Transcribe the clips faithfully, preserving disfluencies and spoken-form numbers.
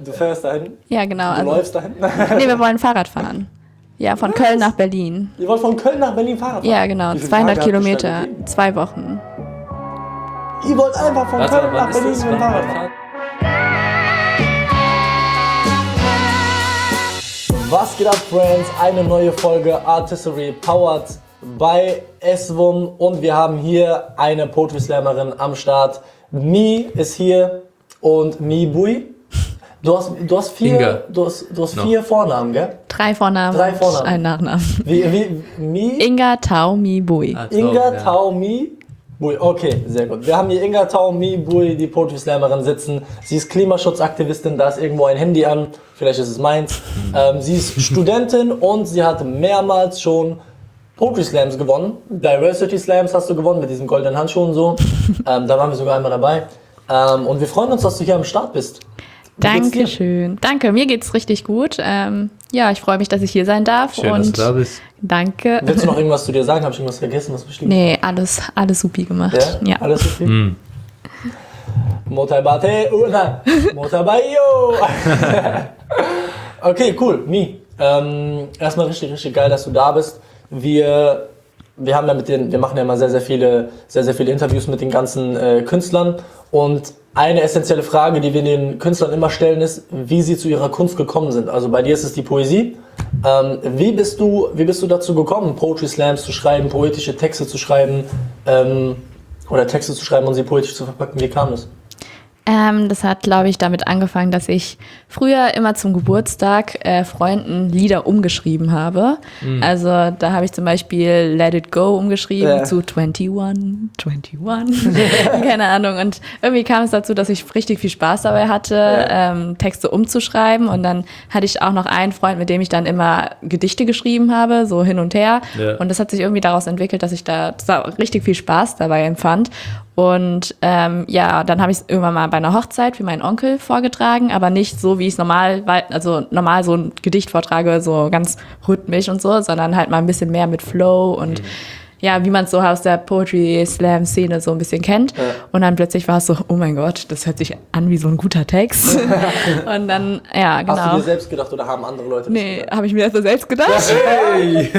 Du fährst dahin? Ja, genau. Du also, läufst dahin? Nee, wir wollen Fahrrad fahren. Ja, von Was? Köln nach Berlin. Ihr wollt von Köln nach Berlin Fahrrad fahren? Ja, genau. zweihundert Kilometer, zwei Wochen. Ihr wollt einfach von Warte, Köln nach Berlin mit dem Fahrrad fahren? Was geht ab, Friends? Eine neue Folge Artistry powered by S W U M und wir haben hier eine Poetry Slammerin am Start. Mi ist hier und Mi Bui. Du hast, du hast vier, Inga. Du hast, du hast no. vier Vornamen, gell? Drei Vornamen. Drei Vornamen. Ein Nachnamen. Wie, wie, Mi? Inga Tau Mi Bui. Ah, Inga ja. Tau Mi Bui. Okay, sehr gut. Wir haben hier Inga Tau Mi Bui, die Poetry Slammerin, sitzen. Sie ist Klimaschutzaktivistin, da ist irgendwo ein Handy an. Vielleicht ist es meins. ähm, sie ist Studentin und sie hat mehrmals schon Poetry Slams gewonnen. Diversity Slams hast du gewonnen mit diesen goldenen Handschuhen und so. ähm, da waren wir sogar einmal dabei. Ähm, und wir freuen uns, dass du hier am Start bist. Dankeschön. Danke, mir geht's richtig gut. Ähm, ja, ich freue mich, dass ich hier sein darf. Schön, und dass du da bist. Danke. Willst du noch irgendwas zu dir sagen? Habe ich irgendwas vergessen? Was bestimmt? Nee, alles, alles supi gemacht. Ja? Ja. Alles supi? Mm. Motabate, oh nein, Motabayo. Okay, cool. Mi, ähm, erstmal richtig, richtig geil, dass du da bist. Wir, wir haben ja mit den, wir machen ja immer sehr, sehr viele, sehr, sehr viele Interviews mit den ganzen äh, Künstlern und eine essentielle Frage, die wir den Künstlern immer stellen, ist, wie sie zu ihrer Kunst gekommen sind. Also bei dir ist es die Poesie. Ähm, wie bist du, wie bist du dazu gekommen, Poetry Slams zu schreiben, poetische Texte zu schreiben ähm, oder Texte zu schreiben und sie poetisch zu verpacken? Wie kam das? Ähm, das hat, glaube ich, damit angefangen, dass ich früher immer zum Geburtstag äh, Freunden Lieder umgeschrieben habe. Mhm. Also da habe ich zum Beispiel Let It Go umgeschrieben ja. zu einundzwanzig, einundzwanzig, keine Ahnung. Und irgendwie kam es dazu, dass ich richtig viel Spaß dabei hatte, ja. ähm, Texte umzuschreiben. Und dann hatte ich auch noch einen Freund, mit dem ich dann immer Gedichte geschrieben habe, so hin und her. Ja. Und das hat sich irgendwie daraus entwickelt, dass ich da richtig viel Spaß dabei empfand. Und ähm, ja, dann habe ich es irgendwann mal bei einer Hochzeit für meinen Onkel vorgetragen, aber nicht so, wie ich es normal, also normal so ein Gedicht vortrage, so ganz rhythmisch und so, sondern halt mal ein bisschen mehr mit Flow und mhm. ja, wie man es so aus der Poetry-Slam-Szene so ein bisschen kennt. Ja. Und dann plötzlich war es so, oh mein Gott, das hört sich an wie so ein guter Text. Und dann, ja, genau. Hast du dir selbst gedacht oder haben andere Leute das Nee, gedacht? habe ich mir das selbst gedacht. Hey.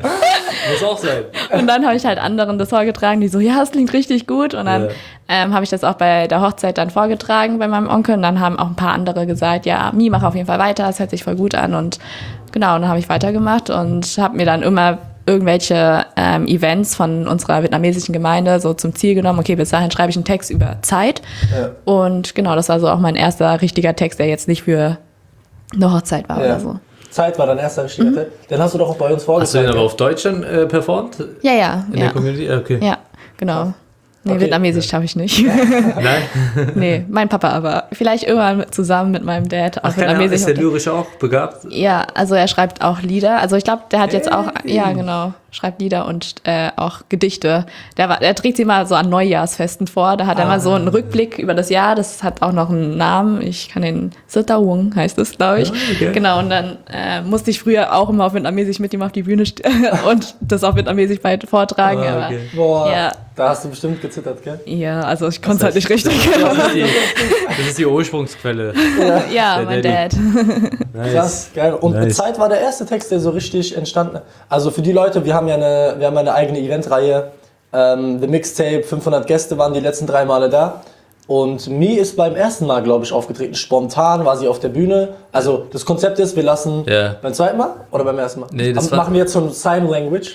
Muss auch sein. Und dann habe ich halt anderen das vorgetragen, die so, ja, das klingt richtig gut. Und dann ja. ähm, habe ich das auch bei der Hochzeit dann vorgetragen bei meinem Onkel. Und dann haben auch ein paar andere gesagt, ja, Mi, mach auf jeden Fall weiter, das hört sich voll gut an. Und genau, und dann habe ich weitergemacht und habe mir dann immer irgendwelche ähm, Events von unserer vietnamesischen Gemeinde so zum Ziel genommen, okay, bis dahin schreibe ich einen Text über Zeit. Ja. Und genau, das war so auch mein erster richtiger Text, der jetzt nicht für eine Hochzeit war ja. oder so. Zeit war dein erster richtiger mhm. Text. Den hast du doch auch bei uns vorgetragen. Hast du den aber auf Deutsch dann äh, performt? Ja, ja. In ja. der Community? Okay. Ja, genau. Ja. Nee, okay. Vietnamesisch schaffe ich nicht. Nein? Nee, mein Papa aber. Vielleicht irgendwann zusammen mit meinem Dad. Ach, Vietnamesisch. Ist der lyrisch auch begabt? Ja, also er schreibt auch Lieder. Also ich glaube, der hat jetzt auch, ja genau, schreibt Lieder und äh, auch Gedichte. Der, war, der trägt sie mal so an Neujahrsfesten vor. Da hat ah. er mal so einen Rückblick über das Jahr. Das hat auch noch einen Namen. Ich kann den Sitawung heißt das, glaube ich. Oh, okay. Genau, und dann äh, musste ich früher auch immer auf Vietnamesisch mit ihm auf die Bühne und das auf Vietnamesisch bald vortragen. Oh, okay. Aber, Boah, ja. Da hast du bestimmt gezittert, gell? Ja, also ich konnte es halt nicht richtig. Das ist die, das ist die Ursprungsquelle. Ja, ja mein Dad. Nice. Krass, geil. Und nice. Zeit war der erste Text, der so richtig entstanden ist. Also für die Leute, wir haben ja eine, wir haben eine eigene Eventreihe. Ähm, The Mixtape, fünfhundert Gäste waren die letzten drei Male da. Und Mi ist beim ersten Mal, glaube ich, aufgetreten. Spontan war sie auf der Bühne. Also das Konzept ist, wir lassen yeah. beim zweiten Mal oder beim ersten Mal? Nee, das war, machen wir jetzt so ein Sign Language.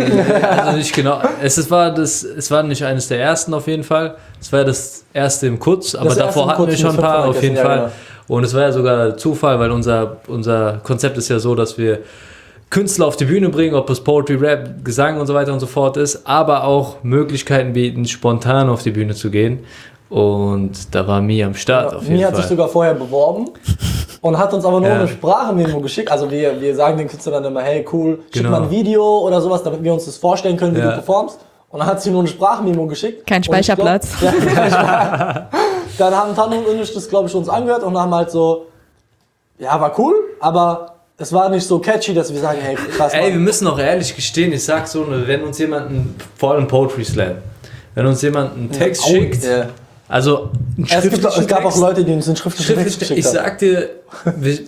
Also nicht genau. Es, es, war das, es war nicht eines der ersten auf jeden Fall. Es war das erste im Kutz, aber davor hatten wir schon ein paar auf jeden Fall. Ja, genau. Und es war ja sogar Zufall, weil unser, unser Konzept ist ja so, dass wir Künstler auf die Bühne bringen, ob es Poetry, Rap, Gesang und so weiter und so fort ist, aber auch Möglichkeiten bieten, spontan auf die Bühne zu gehen. Und da war Mi am Start. Ja, auf jeden Mi hat Fall. sich sogar vorher beworben und hat uns aber nur ja. eine Sprachmemo geschickt. Also wir, wir sagen den Künstlern dann immer, hey cool, schick genau. mal ein Video oder sowas, damit wir uns das vorstellen können, wie ja. du performst. Und dann hat sie nur eine Sprachmemo geschickt. Kein Speicherplatz. Glaub, ja, kein Speicherplatz. Dann haben Tan und ich das, glaube ich, uns angehört und haben halt so, ja, war cool, aber es war nicht so catchy, dass wir sagen, hey, krass. Ey, wir müssen auch ehrlich gestehen, ich sag so, wenn uns jemand, einen, vor allem Poetry Slam, wenn uns jemand einen Text ja, schickt, ja. Also, es, gibt, es gab auch Leute, die uns einen schriftlichen Text geschickt haben. Ich sag dir, wir,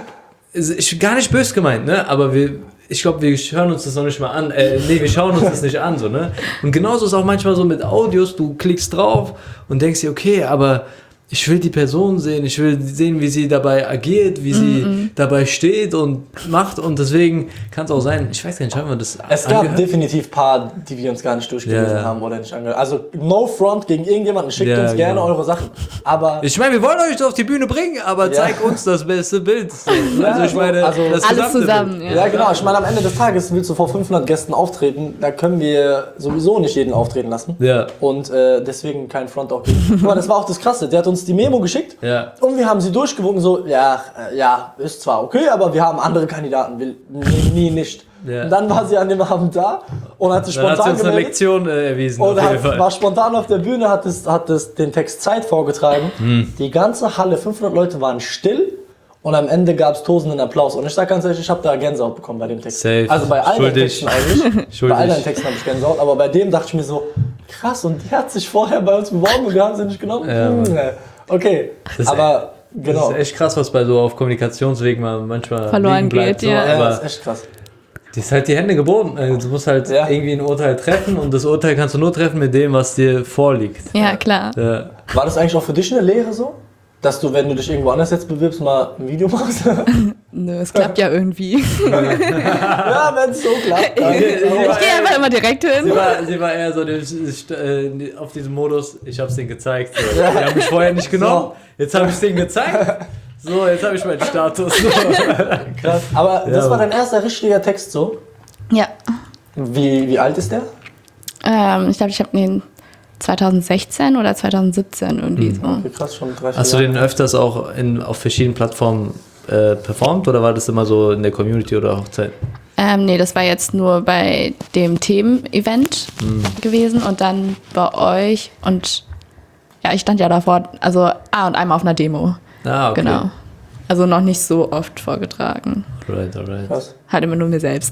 ist gar nicht böse gemeint, ne? Aber wir, ich glaube, wir hören uns das noch nicht mal an. Äh, nee, wir schauen uns das nicht an, so, ne? Und genauso ist auch manchmal so mit Audios, du klickst drauf und denkst dir, okay, aber ich will die Person sehen, ich will sehen, wie sie dabei agiert, wie sie mm-mm. dabei steht und macht, und deswegen kann es auch sein, ich weiß gar nicht, haben wir das Es gab angehört? definitiv ein paar, die wir uns gar nicht durchgelesen ja. haben oder nicht angehört. Also no front gegen irgendjemanden, schickt ja, uns gerne genau. eure Sachen. Aber ich meine, wir wollen euch auf die Bühne bringen, aber ja. zeig uns das beste Bild. Ja, also ich meine, also, das alles zusammen. Ja. ja genau, ich meine, am Ende des Tages willst du vor fünfhundert Gästen auftreten, da können wir sowieso nicht jeden auftreten lassen. Ja. Und äh, deswegen kein Front auch gegen. Guck mal, das war auch das Krasse, der hat uns die Memo geschickt. Ja. Und wir haben sie durchgewunken, so, ja, äh, ja, ist zwar okay, aber wir haben andere Kandidaten, will nie, nie nicht. Ja. Und dann war sie an dem Abend da und hat sich dann spontan hat sie uns eine Lektion äh, erwiesen. Und hat, war spontan auf der Bühne, hat, es, hat es den Text Zeit vorgetragen. Hm. Die ganze Halle, fünfhundert Leute waren still. Und am Ende gab es tosenden Applaus. Und ich sag ganz ehrlich, ich habe da Gänsehaut bekommen bei dem Text. Safe. Also bei allen Schuldig. Texten eigentlich. Bei allen Texten habe ich Gänsehaut. Aber bei dem dachte ich mir so, krass, und die hat sich vorher bei uns beworben und wir haben sie nicht genommen. Ja, hm, okay, aber genau. Das ist echt krass, was bei so auf Kommunikationswegen man manchmal verloren geht. So, ja. Aber ja, das ist echt krass. Die ist halt die Hände geboten. Du musst halt ja. irgendwie ein Urteil treffen, und das Urteil kannst du nur treffen mit dem, was dir vorliegt. Ja, klar. Ja. War das eigentlich auch für dich eine Lehre so? Dass du, wenn du dich irgendwo anders jetzt bewirbst, mal ein Video machst? Nö, es klappt ja irgendwie. Ja, wenn es so klappt. Dann. Ich, ich gehe einfach immer direkt hin. Sie war, sie war eher so auf diesem Modus, ich hab's denen gezeigt. So. Ja. Die haben mich vorher nicht genommen, so. Jetzt habe ich es denen gezeigt. So, jetzt habe ich meinen Status. So. Krass. Aber das ja, war dein erster richtiger Text so? Ja. Wie, wie alt ist der? Ähm, ich glaube, ich habe den zwanzig sechzehn oder zwanzig siebzehn irgendwie so. Okay, krass, schon drei, Hast du den öfters auch in, auf verschiedenen Plattformen äh, performt, oder war das immer so in der Community oder Hochzeit? Ähm, nee, das war jetzt nur bei dem Themen-Event mhm. gewesen und dann bei euch, und ja, ich stand ja davor, also ah, und einmal auf einer Demo. Ah, okay. Genau. Also noch nicht so oft vorgetragen. Right, alright. Was? Halt immer nur mir selbst.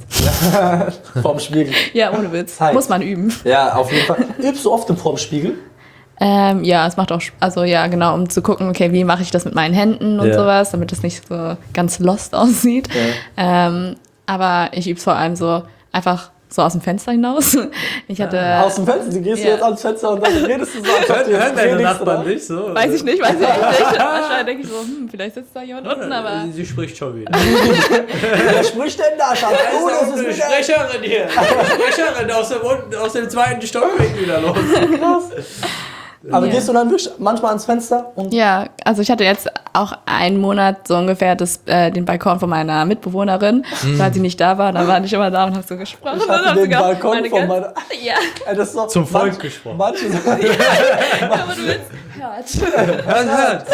Vorm Spiegel. Ja, ohne Witz. Hi. Muss man üben. Ja, auf jeden Fall. Übst du oft im vorm Spiegel? Ähm, ja, es macht auch, also ja, genau, um zu gucken, okay, wie mache ich das mit meinen Händen und ja. sowas, damit es nicht so ganz lost aussieht. Ja. Ähm, aber ich übe es vor allem so einfach so aus dem Fenster hinaus. Ich hatte, ja, aus dem Fenster? Du gehst ja. jetzt ans Fenster und dann redest du so. Hören, hören deine Nachbarn nicht so? Weiß ich nicht, weiß ich nicht. Wahrscheinlich denke ich so, hm, vielleicht sitzt da jemand unten, aber... Sie spricht schon wieder. Wer spricht denn da, Schatz? Oh, das ist eine Sprecherin hier. Sprecherin aus dem, aus dem zweiten Stockwerk wieder los. Krass. Aber ja. gehst du dann wirklich manchmal ans Fenster? Und ja, also ich hatte jetzt auch einen Monat so ungefähr das, äh, den Balkon von meiner Mitbewohnerin, mm. weil sie nicht da war. Da war ich immer da und habe so gesprochen. Ich hatte den Balkon meine von meiner... Ja. Ey, das ist so, zum Volk manch, gesprochen. Manche sagen... Ja, aber du willst... Hört. Hört, hört.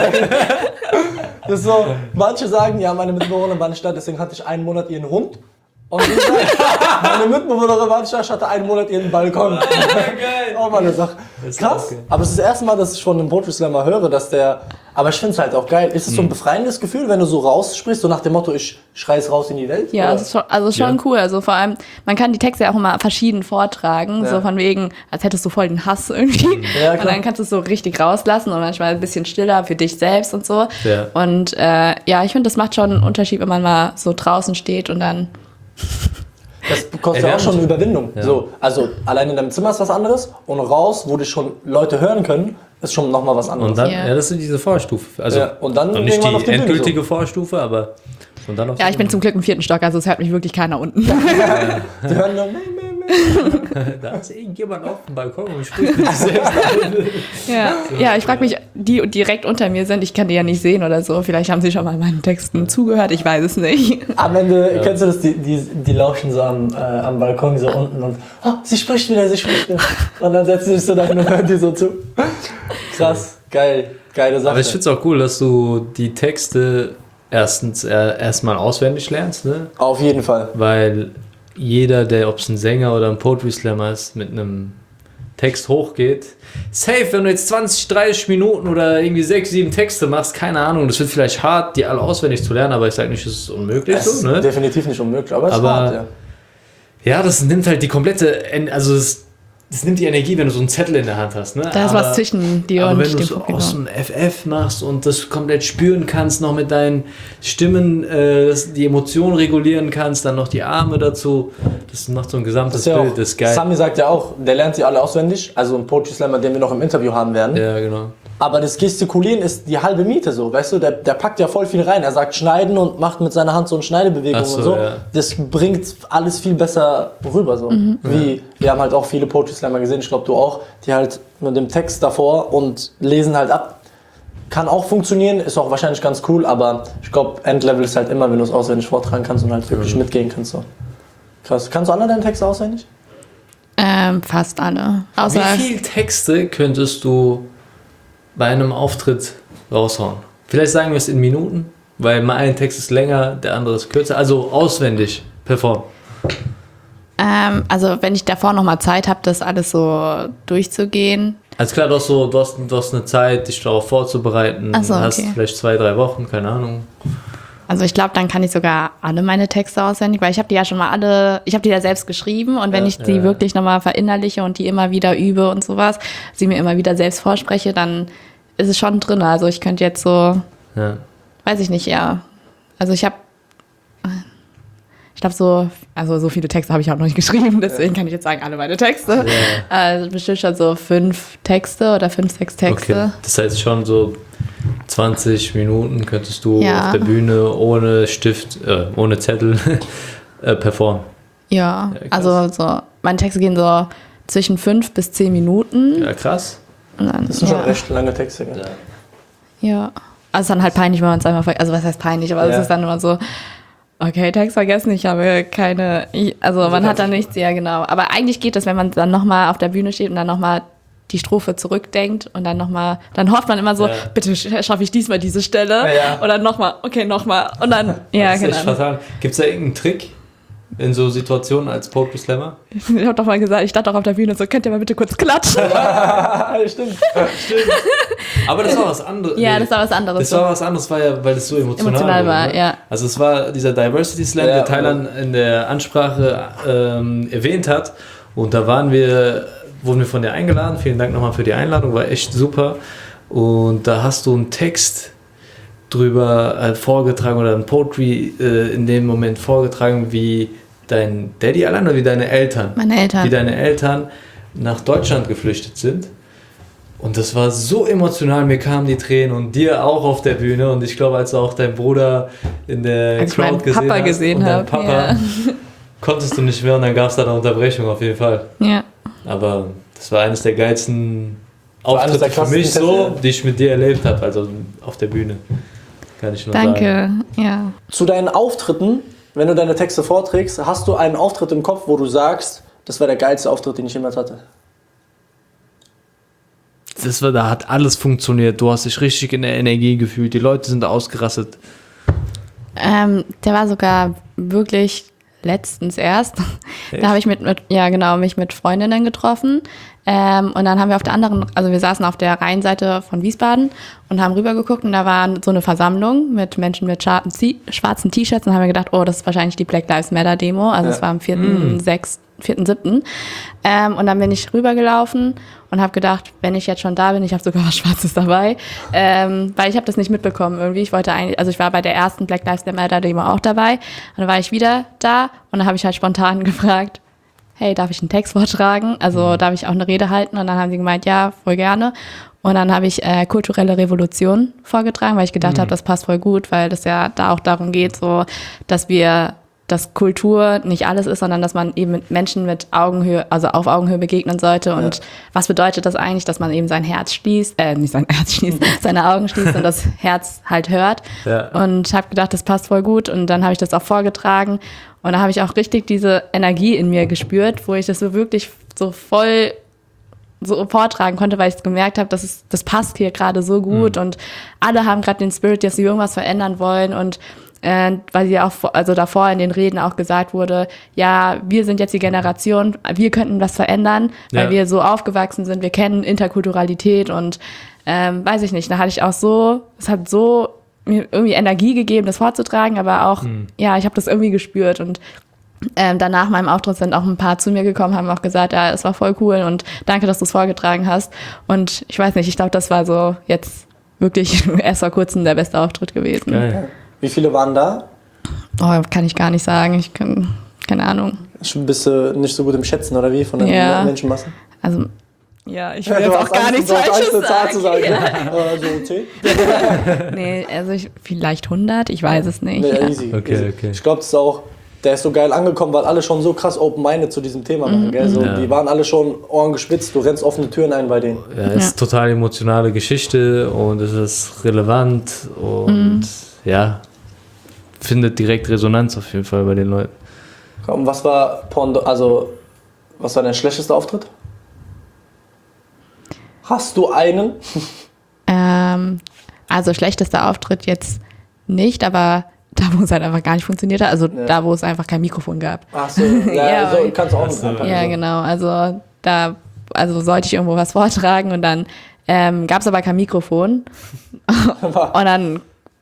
Das ist so, manche sagen, ja, meine Mitbewohnerin war nicht da, deswegen hatte ich einen Monat ihren Hund. Und ich sag, meine Mitbewohnerin war nicht da, ich hatte einen Monat ihren Balkon. Oh, geil. Auch mal eine Sache. Krass, okay. Aber es ist das erste Mal, dass ich von einem Poetry Slammer höre, dass der... Aber ich finde es halt auch geil. Ist es so ein befreiendes Gefühl, wenn du so raussprichst, so nach dem Motto, ich schrei es raus in die Welt? Ja, es ist schon, also schon ja. cool. Also vor allem, man kann die Texte ja auch immer verschieden vortragen. Ja. So von wegen, als hättest du voll den Hass irgendwie. Ja, und dann kannst du es so richtig rauslassen und manchmal ein bisschen stiller für dich selbst und so. Ja. Und äh, ja, ich finde, das macht schon einen Unterschied, wenn man mal so draußen steht und dann... Das kostet ja auch schon eine Überwindung. Ja. So, also allein in deinem Zimmer ist was anderes und raus, wo dich schon Leute hören können, ist schon nochmal was anderes. Und dann, ja. ja, das ist diese Vorstufe. Also ja, und dann nicht die, die endgültige so. Vorstufe, aber und dann auf ja, ich bin zum Glück im vierten Stock, also es hört mich wirklich keiner unten. Ja. Die hören nur, meh, meh, meh. Da ist irgendjemand auf dem Balkon und spricht mit sich selbst. Ja, ja, ich frage mich, die direkt unter mir sind, ich kann die ja nicht sehen oder so. Vielleicht haben sie schon mal meinen Texten zugehört, ich weiß es nicht. Am Ende, ja. Kennst du das, die, die, die lauschen so am, äh, am Balkon so unten und oh, sie spricht wieder, sie spricht wieder. Und dann setzen sie sich so dahin und hören die so zu. Krass, geil, geile Sache. Aber ich finde es auch cool, dass du die Texte erstens äh, erstmal auswendig lernst, ne? Auf jeden Fall. Weil jeder, der, ob es ein Sänger oder ein Poetry Slammer ist, mit einem Text hochgeht, safe, wenn du jetzt zwanzig, dreißig Minuten oder irgendwie sechs, sieben Texte machst, keine Ahnung, das wird vielleicht hart, die alle auswendig zu lernen, aber ich sage nicht, es ist unmöglich. Es ist so, ne? definitiv nicht unmöglich, aber es aber, ist hart, ja. Ja, das nimmt halt die komplette, also es das nimmt die Energie, wenn du so einen Zettel in der Hand hast. Ne? Da ist was zwischen dir aber und wenn du dem so Publikum. aus dem F F machst und das komplett spüren kannst, noch mit deinen Stimmen äh, die Emotionen regulieren kannst, dann noch die Arme dazu, das macht so ein gesamtes Das ist ja Bild, auch, das ist geil. Sami sagt ja auch, der lernt sie alle auswendig, also ein Poetry Slammer, den wir noch im Interview haben werden. Ja, genau. Aber das Gestikulieren ist die halbe Miete so, weißt du, der, der packt ja voll viel rein. Er sagt schneiden und macht mit seiner Hand so eine Schneidebewegung Ach so, und so. ja. Das bringt alles viel besser rüber so. Mhm. Wie, wir haben halt auch viele Poetry Slammer gesehen, ich glaube du auch, die halt mit dem Text davor und lesen halt ab. Kann auch funktionieren, ist auch wahrscheinlich ganz cool, aber ich glaube Endlevel ist halt immer, wenn du es auswendig vortragen kannst und halt wirklich mhm. mitgehen kannst. So. Krass. Kannst du alle deine Texte auswendig? Ähm, fast alle. Außer Wie viele Texte könntest du bei einem Auftritt raushauen? Vielleicht sagen wir es in Minuten, weil mal ein Text ist länger, der andere ist kürzer. Also auswendig performen. Ähm, also wenn ich davor nochmal Zeit habe, das alles so durchzugehen. Also klar, du hast, so, du hast, du hast eine Zeit, dich darauf vorzubereiten. Ach so, du hast okay. vielleicht zwei, drei Wochen, keine Ahnung. Also ich glaube, dann kann ich sogar alle meine Texte auswendig, weil ich habe die ja schon mal alle, ich habe die ja selbst geschrieben und wenn Ja, ich die ja. wirklich nochmal verinnerliche und die immer wieder übe und sowas, sie mir immer wieder selbst vorspreche, dann ist es schon drin. Also ich könnte jetzt so, Ja. weiß ich nicht, ja. Also ich habe, ich glaube so, also so viele Texte habe ich auch noch nicht geschrieben, deswegen kann ich jetzt sagen, alle meine Texte. Ja. Also bestimmt schon so fünf Texte oder fünf, sechs Texte. Okay. Das heißt schon so zwanzig Minuten könntest du Ja. auf der Bühne ohne Stift, äh, ohne Zettel äh, performen. Ja, Ja, krass. also so, meine Texte gehen so zwischen fünf bis zehn Minuten. Ja, krass. Und dann, Das sind ja. schon recht lange Texte. Gell? Ja. Also es ist dann halt peinlich, wenn man es einmal vergisst. Also was heißt peinlich, aber es Ja. ist dann immer so, okay, Text vergessen, ich habe keine, ich, also man hat da nichts, ja genau. Aber eigentlich geht es, wenn man dann nochmal auf der Bühne steht und dann nochmal die Strophe zurückdenkt und dann nochmal, dann hofft man immer so, Ja. bitte schaffe ich diesmal diese Stelle. Ja, ja. Und dann nochmal, okay, nochmal. Und dann, ja, das ist echt genau. fatal. Gibt es da irgendeinen Trick in so Situationen als Poetry Slammer? Ich habe doch mal gesagt, ich stand doch auf der Bühne und so, könnt ihr mal bitte kurz klatschen? Ah, stimmt. Stimmt. Aber das war was anderes. Ja, das war was anderes. Das war was anderes, war ja, weil es so emotional, Emotional wurde, war, ne? ja. Also es war dieser Diversity Slam, Ja, der Thailand in der Ansprache ähm, erwähnt hat. Und da waren wir, wurden wir von dir eingeladen. Vielen Dank nochmal für die Einladung, war echt super. Und da hast du einen Text drüber äh, vorgetragen oder ein Poetry äh, in dem Moment vorgetragen, wie dein Daddy allein oder wie deine Eltern, Meine Eltern. wie deine Eltern nach Deutschland geflüchtet sind. Und das war so emotional, mir kamen die Tränen und dir auch auf der Bühne. Und ich glaube, als du auch deinen Bruder in der Als ich Crowd meinen gesehen Papa hast gesehen und deinen hab, Papa, ja. konntest du nicht mehr und dann gab es da eine Unterbrechung auf jeden Fall. Ja. Aber das war eines der geilsten War eines Auftritte der für krassesten mich so, Texte. die ich mit dir erlebt habe, also auf der Bühne. Kann ich nur sagen. Danke, ja. Zu deinen Auftritten, wenn du deine Texte vorträgst, hast du einen Auftritt im Kopf, wo du sagst, das war der geilste Auftritt, den ich jemals hatte? Das war, da hat alles funktioniert. Du hast dich richtig in der Energie gefühlt. Die Leute sind ausgerastet. Ähm, der war sogar wirklich letztens erst. Echt? Da habe ich mit, mit, ja genau, mich mit Freundinnen getroffen. Ähm, und dann haben wir auf der anderen, also wir saßen auf der Rheinseite von Wiesbaden und haben rübergeguckt und da war so eine Versammlung mit Menschen mit scharfen T- schwarzen T-Shirts und haben wir gedacht, oh, das ist wahrscheinlich die Black Lives Matter Demo. Also es Ja. war am vierten sechsten vierten siebten Ähm, und dann bin ich rübergelaufen und habe gedacht, wenn ich jetzt schon da bin, ich habe sogar was Schwarzes dabei, ähm, weil ich habe das nicht mitbekommen irgendwie. Ich wollte eigentlich, also ich war bei der ersten Black Lives Matter Demo auch dabei. Und dann war ich wieder da und dann habe ich halt spontan gefragt, hey, darf ich einen Text vortragen? Also darf ich auch eine Rede halten? Und dann haben sie gemeint, ja, voll gerne. Und dann habe ich äh, kulturelle Revolution vorgetragen, weil ich gedacht habe, das passt voll gut, weil das ja da auch darum geht, so, dass wir dass Kultur nicht alles ist, sondern dass man eben mit Menschen mit Augenhöhe, also auf Augenhöhe begegnen sollte. Und Ja. was bedeutet das eigentlich, dass man eben sein Herz schließt, äh, nicht sein Herz schließt, seine Augen schließt und das Herz halt hört. Ja. Und habe gedacht, das passt voll gut. Und dann habe ich das auch vorgetragen. Und da habe ich auch richtig diese Energie in mir gespürt, wo ich das so wirklich so voll so vortragen konnte, weil ich gemerkt habe, das ist, das passt hier gerade so gut. Mhm. Und alle haben gerade den Spirit, dass sie irgendwas verändern wollen. Und Äh, weil ja auch, also davor in den Reden auch gesagt wurde, ja, wir sind jetzt die Generation, wir könnten was verändern, weil Ja. wir so aufgewachsen sind, wir kennen Interkulturalität und ähm, weiß ich nicht, da hatte ich auch so, es hat so mir irgendwie Energie gegeben, das vorzutragen, aber auch, Mhm. ja, ich habe das irgendwie gespürt und ähm, danach meinem Auftritt sind auch ein paar zu mir gekommen, haben auch gesagt, ja, es war voll cool und danke, dass du es vorgetragen hast. Und ich weiß nicht, ich glaube, das war so jetzt wirklich erst vor kurzem der beste Auftritt gewesen. Geil. Wie viele waren da? Oh, kann ich gar nicht sagen. Ich kann, keine Ahnung. Bist du nicht so gut im Schätzen, oder wie? Von den ja. Menschenmassen? Also, ja, ich will ja, jetzt auch gar nichts Falsches sagen. Zahl zu sagen. Ja. Ja. So zehn? Nee, also ich, vielleicht hundert, ich weiß es nicht. Nee, ja. easy, okay, easy. okay. Ich glaube, das ist auch, der ist so geil angekommen, weil alle schon so krass open-minded zu diesem Thema machen. Gell? So, ja. Die waren alle schon Ohren gespitzt, du rennst offene Türen ein bei denen. Ja, es ist total emotionale Geschichte und es ist relevant und mhm. ja, findet direkt Resonanz auf jeden Fall bei den Leuten. Und was war Pondo, also was war dein schlechtester Auftritt? Hast du einen? Ähm, also schlechtester Auftritt jetzt nicht, aber da, wo es halt einfach gar nicht funktioniert hat, also ja. da, wo es einfach kein Mikrofon gab. Ach so, ja, ja so, kannst du auch mit anfangen. Ja, genau, also da also sollte ich irgendwo was vortragen und dann ähm, gab es aber kein Mikrofon und dann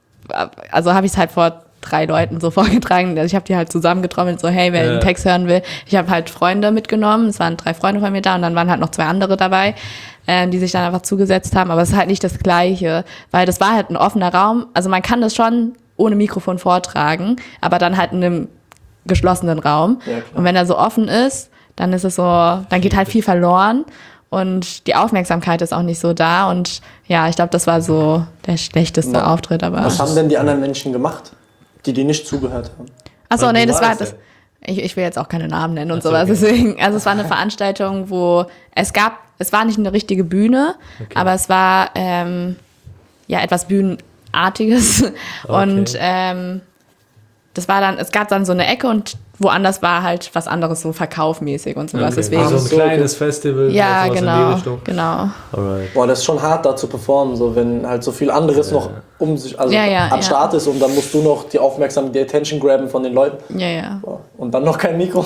also habe ich es halt vor drei Leuten so vorgetragen. Also ich habe die halt zusammengetrommelt, so hey, wer ja. den Text hören will. Ich habe halt Freunde mitgenommen, es waren drei Freunde von mir da und dann waren halt noch zwei andere dabei, ähm, die sich dann einfach zugesetzt haben, aber es ist halt nicht das Gleiche, weil das war halt ein offener Raum, also man kann das schon ohne Mikrofon vortragen, aber dann halt in einem geschlossenen Raum ja, und wenn er so offen ist, dann ist es so, dann geht halt viel verloren und die Aufmerksamkeit ist auch nicht so da und ja, ich glaube, das war so der schlechteste Na, Auftritt. Aber was haben denn die anderen Menschen gemacht, die dir nicht zugehört haben? Achso, nee, das war das. Ich, ich will jetzt auch keine Namen nennen und sowas. Okay. Deswegen, also es war eine Veranstaltung, wo es gab, es war nicht eine richtige Bühne, okay. aber es war ähm, ja etwas Bühnenartiges. Okay. Und ähm, das war dann, es gab dann so eine Ecke und woanders war halt was anderes, so verkaufmäßig und sowas. Okay. Deswegen. Also ein kleines Festival. Ja, genau, genau. Alright. Boah, das ist schon hart, da zu performen, so wenn halt so viel anderes ja. noch um sich, also ja, ja, am ja. Start ist und dann musst du noch die Aufmerksamkeit, die Attention grabben von den Leuten. Ja, ja. Boah. Und dann noch kein Mikro.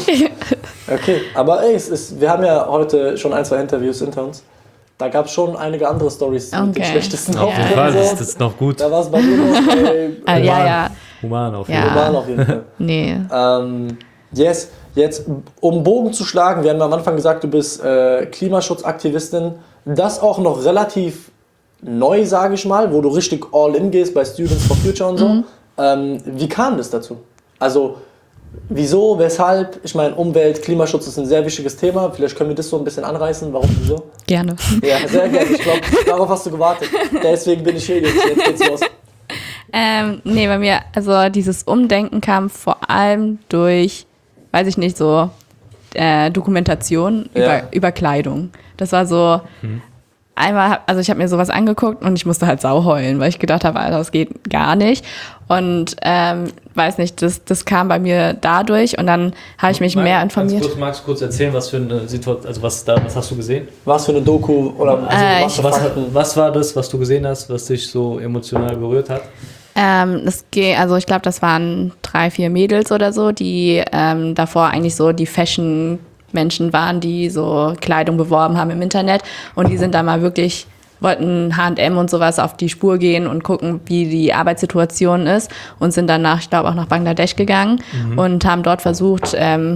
Okay, aber ey, es ist, wir haben ja heute schon ein, zwei Interviews hinter uns. Da gab es schon einige andere Storys okay. mit den schlechtesten ja. Auftritten. Ja, das ist noch gut. Da war es bei dir noch, ey, ah, ja, ja. Human auf jeden ja. Fall. Human auf jeden Fall. Nee. Ähm, yes, jetzt um Bogen zu schlagen, wir haben am Anfang gesagt, du bist äh, Klimaschutzaktivistin. Das auch noch relativ neu, sage ich mal, wo du richtig all in gehst bei Students for Future und so. Mhm. Ähm, wie kam das dazu? Also wieso, weshalb? Ich meine, Umwelt, Klimaschutz ist ein sehr wichtiges Thema. Vielleicht können wir das so ein bisschen anreißen. Warum, wieso? Gerne. Ja, sehr gerne. Ich glaube, darauf hast du gewartet. Deswegen bin ich hier jetzt. Jetzt geht's los. Ähm, nee, bei mir, also dieses Umdenken kam vor allem durch, weiß ich nicht, so äh, Dokumentation ja. über, über Kleidung. Das war so, hm. einmal, also ich habe mir sowas angeguckt und ich musste halt sau heulen, weil ich gedacht habe, Alter, das geht gar nicht. Und ähm, weiß nicht, das, das kam bei mir dadurch und dann habe ich mich Mag, mehr informiert. Kurz, magst du kurz erzählen, was für eine Situation, also was, da, was hast du gesehen? Was für eine Doku oder also äh, was, was, was war das, was du gesehen hast, was dich so emotional berührt hat? Ähm, das geht, also ich glaube, das waren drei, vier Mädels oder so, die ähm, davor eigentlich so die Fashion-Menschen waren, die so Kleidung beworben haben im Internet und die sind da mal wirklich, wollten H und M und sowas auf die Spur gehen und gucken, wie die Arbeitssituation ist und sind danach, ich glaube, auch nach Bangladesch gegangen mhm. und haben dort versucht, ähm,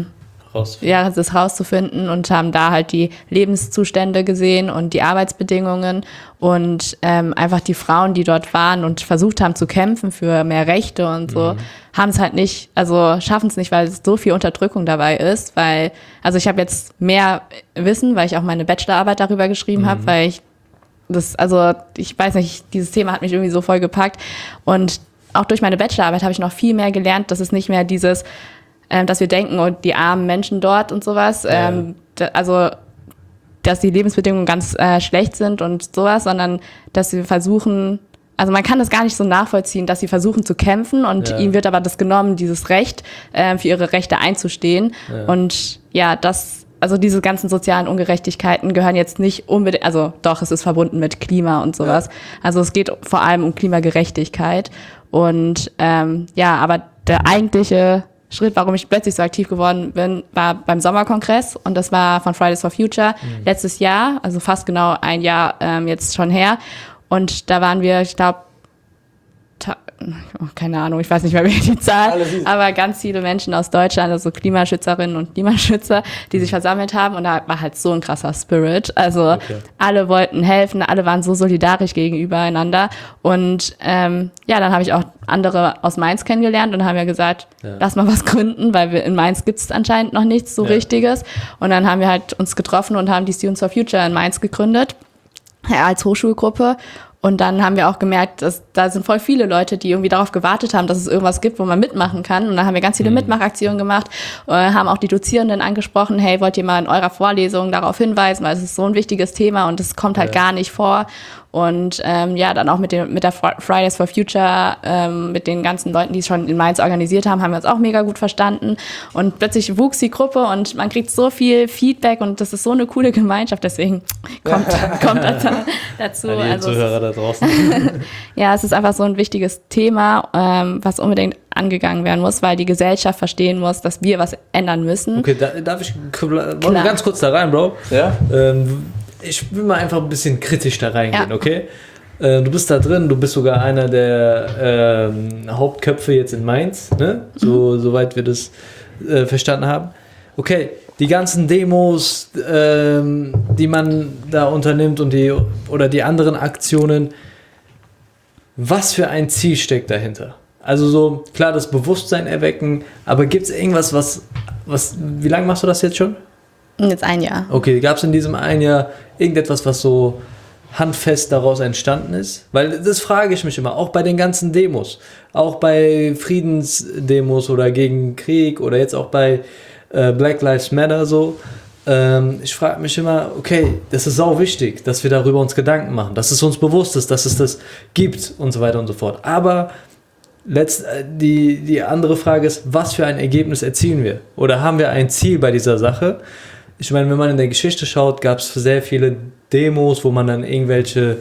ja, das rauszufinden und haben da halt die Lebenszustände gesehen und die Arbeitsbedingungen und ähm, einfach die Frauen, die dort waren und versucht haben zu kämpfen für mehr Rechte und so, mhm. haben es halt nicht, also schaffen es nicht, weil so viel Unterdrückung dabei ist, weil, also ich habe jetzt mehr Wissen, weil ich auch meine Bachelorarbeit darüber geschrieben mhm. habe, weil ich das, also ich weiß nicht, dieses Thema hat mich irgendwie so voll gepackt und auch durch meine Bachelorarbeit habe ich noch viel mehr gelernt, dass es nicht mehr dieses Ähm, dass wir denken, und die armen Menschen dort und sowas, ja. ähm, da, also dass die Lebensbedingungen ganz äh, schlecht sind und sowas, sondern dass sie versuchen, also man kann das gar nicht so nachvollziehen, dass sie versuchen zu kämpfen und ja. ihnen wird aber das genommen, dieses Recht, äh, für ihre Rechte einzustehen. Ja. Und ja, das, also diese ganzen sozialen Ungerechtigkeiten gehören jetzt nicht unbedingt, also doch, es ist verbunden mit Klima und sowas. Ja. Also es geht vor allem um Klimagerechtigkeit und ähm, ja, aber der eigentliche Schritt, warum ich plötzlich so aktiv geworden bin, war beim Sommerkongress und das war von Fridays for Future mhm. letztes Jahr, also fast genau ein Jahr ähm, jetzt schon her und da waren wir, ich glaube, keine Ahnung, ich weiß nicht mehr, wie die Zahl, aber ganz viele Menschen aus Deutschland, also Klimaschützerinnen und Klimaschützer, die sich versammelt haben und da war halt so ein krasser Spirit. Also okay. alle wollten helfen, alle waren so solidarisch gegenübereinander und ähm, ja, dann habe ich auch andere aus Mainz kennengelernt und haben ja gesagt, ja. lass mal was gründen, weil wir in Mainz gibt es anscheinend noch nichts so ja. Richtiges. Und dann haben wir halt uns getroffen und haben die Students for Future in Mainz gegründet, ja, als Hochschulgruppe. Und dann haben wir auch gemerkt, dass da sind voll viele Leute, die irgendwie darauf gewartet haben, dass es irgendwas gibt, wo man mitmachen kann. Und dann haben wir ganz viele mhm. Mitmachaktionen gemacht, äh, haben auch die Dozierenden angesprochen, hey, wollt ihr mal in eurer Vorlesung darauf hinweisen, weil es ist so ein wichtiges Thema und es kommt halt ja. gar nicht vor. Und ähm, ja, dann auch mit, dem, mit der Fridays for Future, ähm, mit den ganzen Leuten, die es schon in Mainz organisiert haben, haben wir uns auch mega gut verstanden. Und plötzlich wuchs die Gruppe und man kriegt so viel Feedback und das ist so eine coole Gemeinschaft. Deswegen kommt, kommt dazu. dazu. An also Zuhörer da draußen. Ja, es ist einfach so ein wichtiges Thema, ähm, was unbedingt angegangen werden muss, weil die Gesellschaft verstehen muss, dass wir was ändern müssen. Okay, da, darf ich ganz kurz da rein, Bro? Ja. Ähm, ich will mal einfach ein bisschen kritisch da reingehen, ja. okay? Äh, du bist da drin, du bist sogar einer der ähm, Hauptköpfe jetzt in Mainz, ne? So, mhm. Soweit wir das äh, verstanden haben. Okay, die ganzen Demos, ähm, die man da unternimmt und die oder die anderen Aktionen, was für ein Ziel steckt dahinter? Also so, klar, das Bewusstsein erwecken, aber gibt es irgendwas, was, was, wie lange machst du das jetzt schon? Jetzt ein Jahr. Okay, gab es in diesem ein Jahr irgendetwas, was so handfest daraus entstanden ist? Weil das frage ich mich immer, auch bei den ganzen Demos, auch bei Friedensdemos oder gegen Krieg oder jetzt auch bei äh, Black Lives Matter so. Ähm, ich frage mich immer, okay, das ist sau wichtig, dass wir darüber uns Gedanken machen, dass es uns bewusst ist, dass es das gibt und so weiter und so fort. Aber letzt, die, die andere Frage ist, was für ein Ergebnis erzielen wir? Oder haben wir ein Ziel bei dieser Sache? Ich meine, wenn man in der Geschichte schaut, gab es sehr viele Demos, wo man dann irgendwelche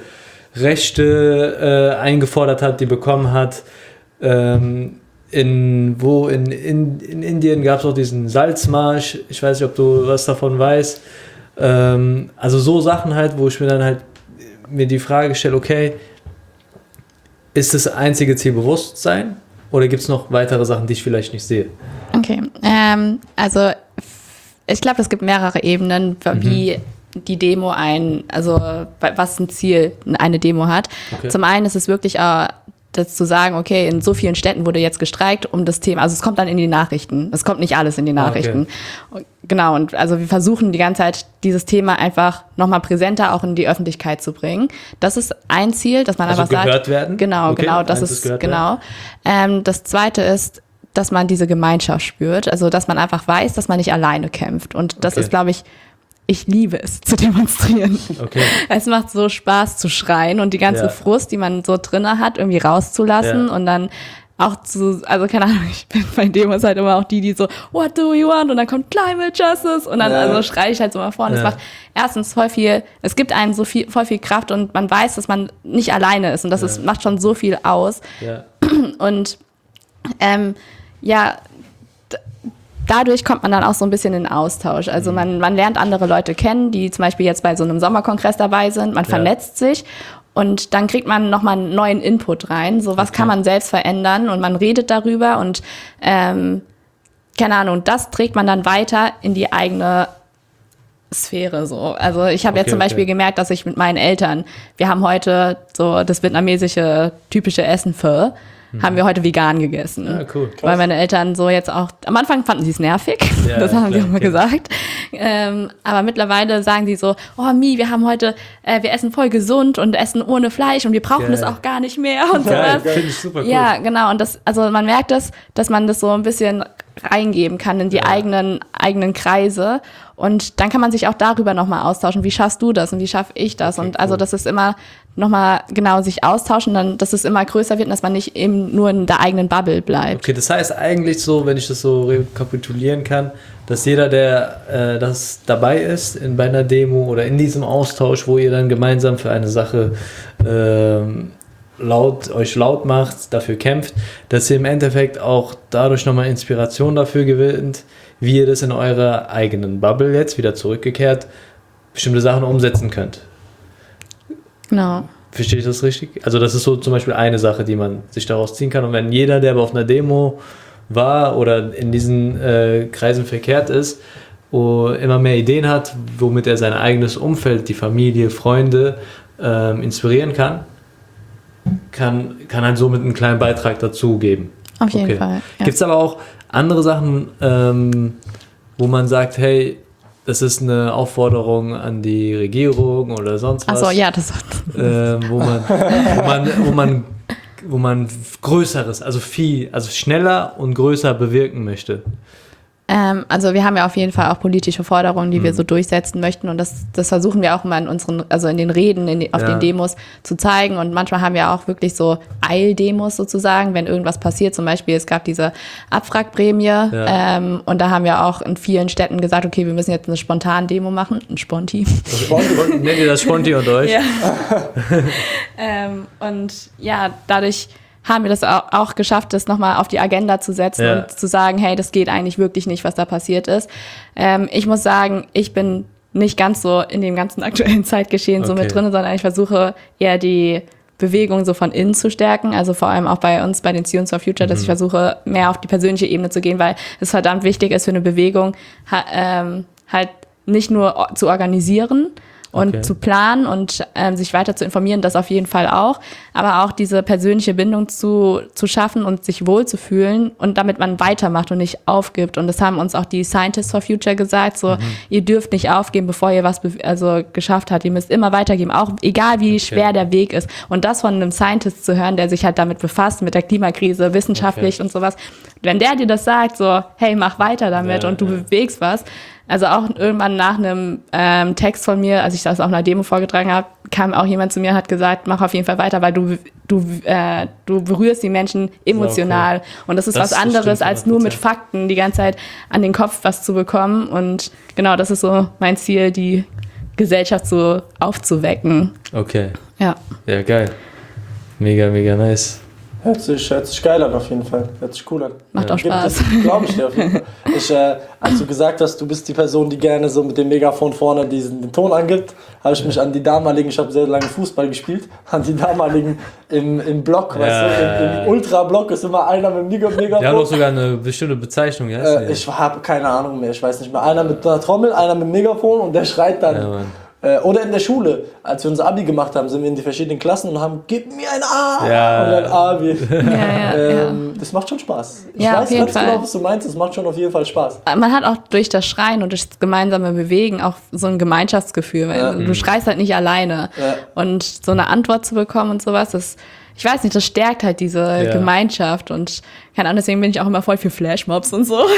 Rechte äh, eingefordert hat, die bekommen hat. Ähm, in, wo in, in, in Indien gab es auch diesen Salzmarsch. Ich weiß nicht, ob du was davon weißt. Ähm, also so Sachen halt, wo ich mir dann halt mir die Frage stelle, okay, ist das einzige Ziel Bewusstsein oder gibt es noch weitere Sachen, die ich vielleicht nicht sehe? Okay, ähm, also ich glaube, es gibt mehrere Ebenen, wie mhm. die Demo ein, also was ein Ziel eine Demo hat. Okay. Zum einen ist es wirklich äh, das zu sagen, okay, in so vielen Städten wurde jetzt gestreikt um das Thema, also es kommt dann in die Nachrichten, es kommt nicht alles in die Nachrichten. Okay. Genau, und also wir versuchen die ganze Zeit, dieses Thema einfach nochmal präsenter auch in die Öffentlichkeit zu bringen. Das ist ein Ziel, dass man also einfach sagt. Gehört werden? Genau, okay. genau, das ist, genau. Ähm, das zweite ist, dass man diese Gemeinschaft spürt, also dass man einfach weiß, dass man nicht alleine kämpft. Und das okay. ist, glaube ich, ich liebe es zu demonstrieren. Okay. Es macht so Spaß zu schreien und die ganze ja. Frust, die man so drinne hat, irgendwie rauszulassen ja. und dann auch zu, also keine Ahnung, ich bin bei Demos halt immer auch die, die so, what do you want? Und dann kommt Climate Justice und dann ja. also schreie ich halt so mal vor. Und es ja. macht erstens voll viel, es gibt einem so viel, voll viel Kraft und man weiß, dass man nicht alleine ist und das ja. ist, macht schon so viel aus. Ja. Und ähm, ja, d- dadurch kommt man dann auch so ein bisschen in Austausch. Also man, man lernt andere Leute kennen, die zum Beispiel jetzt bei so einem Sommerkongress dabei sind. Man ja. vernetzt sich und dann kriegt man nochmal einen neuen Input rein. So, was okay. kann man selbst verändern? Und man redet darüber und ähm, keine Ahnung, das trägt man dann weiter in die eigene Sphäre so. Also ich habe okay, jetzt zum Beispiel okay. gemerkt, dass ich mit meinen Eltern, wir haben heute so das vietnamesische typische Essen Pho, haben wir heute vegan gegessen. Ja, cool. Weil meine Eltern so jetzt auch, am Anfang fanden sie es nervig, ja, das haben sie auch mal okay. gesagt. Ähm, aber mittlerweile sagen die so, oh Mi, wir haben heute, äh, wir essen voll gesund und essen ohne Fleisch und wir brauchen es auch gar nicht mehr und sowas. Finde ich super cool. Ja, genau. Und das, also man merkt das, dass man das so ein bisschen reingeben kann in die ja. eigenen, eigenen Kreise. Und dann kann man sich auch darüber nochmal austauschen. Wie schaffst du das und wie schaffe ich das? Okay, und also, cool. das ist immer nochmal genau sich austauschen, dann, dass es immer größer wird und dass man nicht eben nur in der eigenen Bubble bleibt. Okay, das heißt eigentlich so, wenn ich das so rekapitulieren kann, dass jeder, der äh, das dabei ist in, bei einer Demo oder in diesem Austausch, wo ihr dann gemeinsam für eine Sache ähm, laut, euch laut macht, dafür kämpft, dass ihr im Endeffekt auch dadurch nochmal Inspiration dafür gewinnt, wie ihr das in eurer eigenen Bubble jetzt wieder zurückgekehrt bestimmte Sachen umsetzen könnt. Genau. Verstehe ich das richtig? Also das ist so zum Beispiel eine Sache, die man sich daraus ziehen kann. Und wenn jeder, der auf einer Demo war oder in diesen äh, Kreisen verkehrt ist, oh, immer mehr Ideen hat, womit er sein eigenes Umfeld, die Familie, Freunde ähm, inspirieren kann, kann, kann halt somit einen kleinen Beitrag dazu geben. Auf jeden okay. Fall. Ja. Gibt es aber auch andere Sachen, ähm, wo man sagt, hey, das ist eine Aufforderung an die Regierung oder sonst was. Achso, ja, das äh, wo man, wo man, wo man, wo man Größeres, also viel, also schneller und größer bewirken möchte. Ähm, also wir haben ja auf jeden Fall auch politische Forderungen, die mhm. wir so durchsetzen möchten und das, das versuchen wir auch immer in unseren, also in den Reden, in die, auf ja. den Demos zu zeigen und manchmal haben wir auch wirklich so Eildemos sozusagen, wenn irgendwas passiert, zum Beispiel es gab diese Abwrackprämie ja. ähm, und da haben wir auch in vielen Städten gesagt, okay, wir müssen jetzt eine spontane Demo machen, ein Sponti. Sponti, nennt ihr das Sponti unter euch? Ja. ähm, und ja, dadurch haben wir das auch geschafft, das nochmal auf die Agenda zu setzen ja. und zu sagen, hey, das geht eigentlich wirklich nicht, was da passiert ist. Ähm, ich muss sagen, ich bin nicht ganz so in dem ganzen aktuellen Zeitgeschehen okay. so mit drin, sondern ich versuche eher die Bewegung so von innen zu stärken, also vor allem auch bei uns, bei den Students for Future, mhm. dass ich versuche, mehr auf die persönliche Ebene zu gehen, weil es verdammt wichtig ist für eine Bewegung, ha- ähm, halt nicht nur zu organisieren, und okay. zu planen und ähm, sich weiter zu informieren, das auf jeden Fall auch. Aber auch diese persönliche Bindung zu, zu schaffen und sich wohlzufühlen und damit man weitermacht und nicht aufgibt. Und das haben uns auch die Scientists for Future gesagt, so, mhm. ihr dürft nicht aufgeben, bevor ihr was be- also geschafft habt. Ihr müsst immer weitergeben, auch egal wie okay. schwer der Weg ist. Und das von einem Scientist zu hören, der sich halt damit befasst, mit der Klimakrise, wissenschaftlich okay. und sowas. Wenn der dir das sagt, so, hey, mach weiter damit ja, und du ja. bewegst was. Also auch irgendwann nach einem ähm, Text von mir, als ich das auf einer Demo vorgetragen habe, kam auch jemand zu mir und hat gesagt, mach auf jeden Fall weiter, weil du du äh, du berührst die Menschen emotional. Okay. Und das ist das was anderes, als nur mit Fakten die ganze Zeit an den Kopf was zu bekommen. Und genau, das ist so mein Ziel, die Gesellschaft so aufzuwecken. Okay. Ja. Ja, geil. Mega, mega nice. Hört sich, hört sich geil an auf jeden Fall. Hört sich cool an. Macht ja. auch Spaß. Glaube ich dir auf jeden Fall. Ich, äh, als du gesagt hast, du bist die Person, die gerne so mit dem Megafon vorne diesen, den Ton angibt, habe ich mich an die damaligen, ich habe sehr lange Fußball gespielt, an die damaligen im, im Block, ja, weißt du, im, im Ultra-Block ist immer einer mit dem Megafon. Die haben doch sogar eine bestimmte Bezeichnung, ja? Äh, ich habe keine Ahnung mehr, ich weiß nicht mehr. Einer mit einer Trommel, einer mit dem Megafon und der schreit dann. Ja, oder in der Schule, als wir unser Abi gemacht haben, sind wir in die verschiedenen Klassen und haben, gib mir ein A! Ja. Und ein A wie. Ja, ja, ähm, ja. Das macht schon Spaß. Ich ja, weiß ganz genau, was du meinst, das macht schon auf jeden Fall Spaß. Man hat auch durch das Schreien und durch das gemeinsame Bewegen auch so ein Gemeinschaftsgefühl, weil ja. du schreist halt nicht alleine. Ja. Und so eine Antwort zu bekommen und sowas, das, ich weiß nicht, das stärkt halt diese ja. Gemeinschaft und keine Ahnung, deswegen bin ich auch immer voll für Flashmobs und so.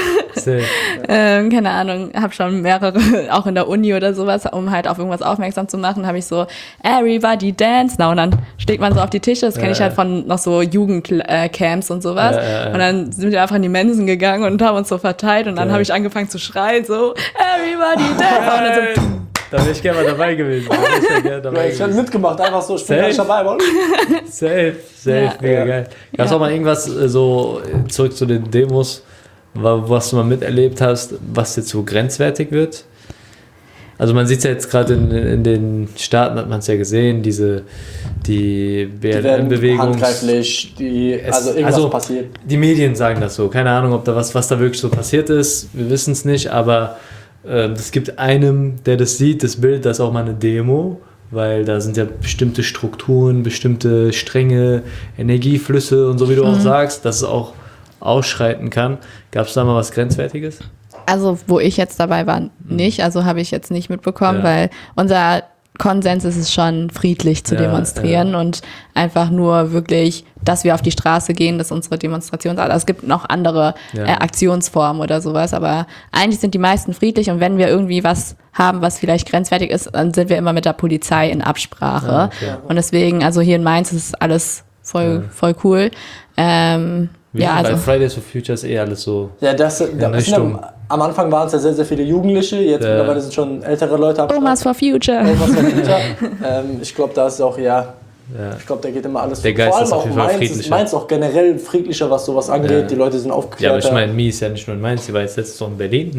ähm, keine Ahnung, habe schon mehrere, auch in der Uni oder sowas, um halt auf irgendwas aufmerksam zu machen, habe ich so Everybody Dance Now und dann schlägt man so auf die Tische, das kenne ja, ich halt von noch so Jugendcamps und sowas ja, ja, ja. und dann sind wir einfach in die Mensen gegangen und haben uns so verteilt und dann ja. habe ich angefangen zu schreien, so Everybody Dance und dann so da wäre ich gerne mal dabei gewesen. Da ich hätte mitgemacht, einfach so, ich bin gleich dabei, Mann. Safe, safe, ja. mega geil. Gab es ja. auch mal irgendwas, so zurück zu den Demos, was du mal miterlebt hast, was jetzt so grenzwertig wird? Also man sieht es ja jetzt gerade in, in den Staaten, hat man es ja gesehen, diese die B L M-Bewegung. Handgreiflich, die, also irgendwas also, passiert. Die Medien sagen das so. Keine Ahnung, ob da was, was da wirklich so passiert ist. Wir wissen es nicht, aber es gibt einem, der das sieht, das Bild, das ist auch mal eine Demo, weil da sind ja bestimmte Strukturen, bestimmte Stränge, Energieflüsse und so wie du mhm. auch sagst, dass es auch ausschreiten kann. Gab es da mal was Grenzwertiges? Also wo ich jetzt dabei war, nicht, also habe ich jetzt nicht mitbekommen, ja. weil unser Konsens ist es schon, friedlich zu ja, demonstrieren ja. und einfach nur wirklich, dass wir auf die Straße gehen, dass unsere Demonstration, also es gibt noch andere ja. äh, Aktionsformen oder sowas, aber eigentlich sind die meisten friedlich und wenn wir irgendwie was haben, was vielleicht grenzwertig ist, dann sind wir immer mit der Polizei in Absprache ja, okay. und deswegen, also hier in Mainz ist alles voll, ja. voll cool. Ähm, Wie ja, bei also Fridays for Future ist eh alles so. Ja, das, das sind ja, am Anfang waren es ja sehr, sehr viele Jugendliche, jetzt äh, mittlerweile sind schon ältere Leute am Omas for Future. Omas for Future. ähm, ich glaube, da ist auch, ja, ja. ich glaube, da geht immer alles. Der Geist vor allem ist auf auch jeden Fall Mainz friedlicher. Ist Mainz auch generell friedlicher, was sowas angeht. Ja. Die Leute sind aufgeklärt. Ja, aber ich meine, Mi ist ja nicht nur in Mainz, sie war jetzt letztes Mal in Berlin, ne?